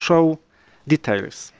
show details.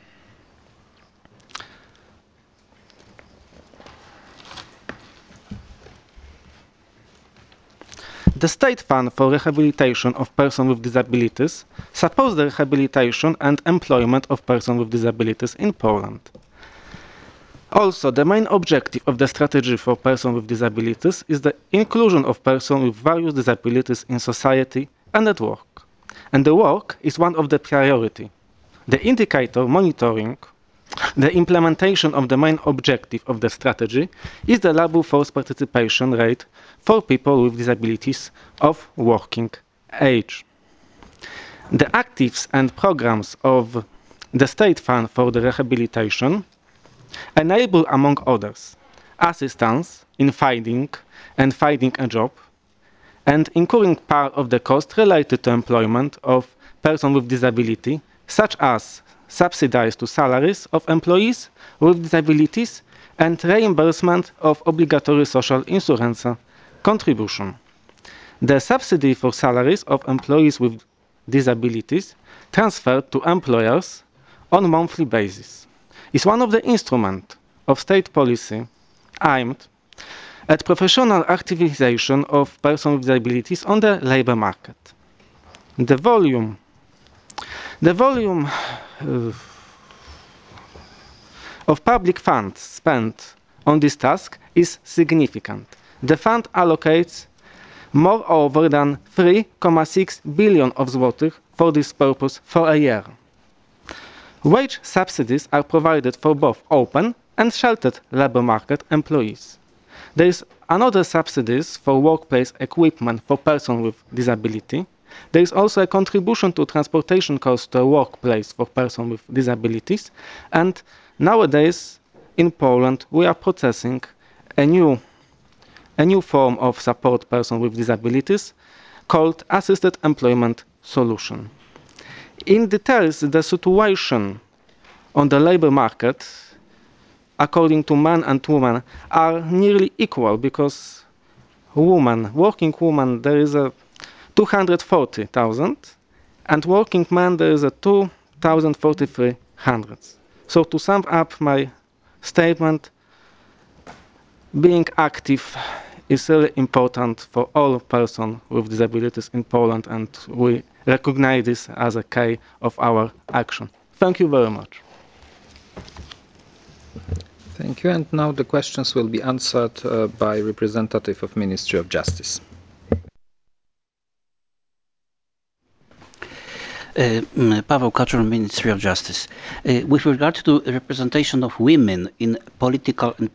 The State Fund for Rehabilitation of Persons with Disabilities supports the rehabilitation and employment of persons with disabilities in Poland. Also, the main objective of the strategy for persons with disabilities is the inclusion of persons with various disabilities in society and at work. And the work is one of the priority. The indicator monitoring the implementation of the main objective of the strategy is the labor force participation rate for people with disabilities of working age. The actives and programs of the State Fund for the Rehabilitation enable, among others, assistance in finding a job and incurring part of the cost related to employment of persons with disability, such as subsidies to salaries of employees with disabilities and reimbursement of obligatory social insurance contribution. The subsidy for salaries of employees with disabilities transferred to employers on a monthly basis is one of the instruments of state policy aimed at professional activization of persons with disabilities on the labor market. The volume of public funds spent on this task is significant. The fund allocates moreover than 3.6 billion of złotych for this purpose for a year. Wage subsidies are provided for both open and sheltered labor market employees. There is another subsidies for workplace equipment for persons with disability. There is also a contribution to transportation costs to a workplace for persons with disabilities. And nowadays in Poland we are processing a new form of support persons with disabilities called assisted employment solution. In details, the situation on the labor market according to men and women are nearly equal, because working women, there is a 240,000 and working men there is a 2,043. So to sum up my statement, being active is really important for all persons with disabilities in Poland, and we recognize this as a key of our action. Thank you very much. Thank you. And now the questions will be answered by representative of Ministry of Justice. Paweł Kaczor, Ministry of Justice. With regard to representation of women in political and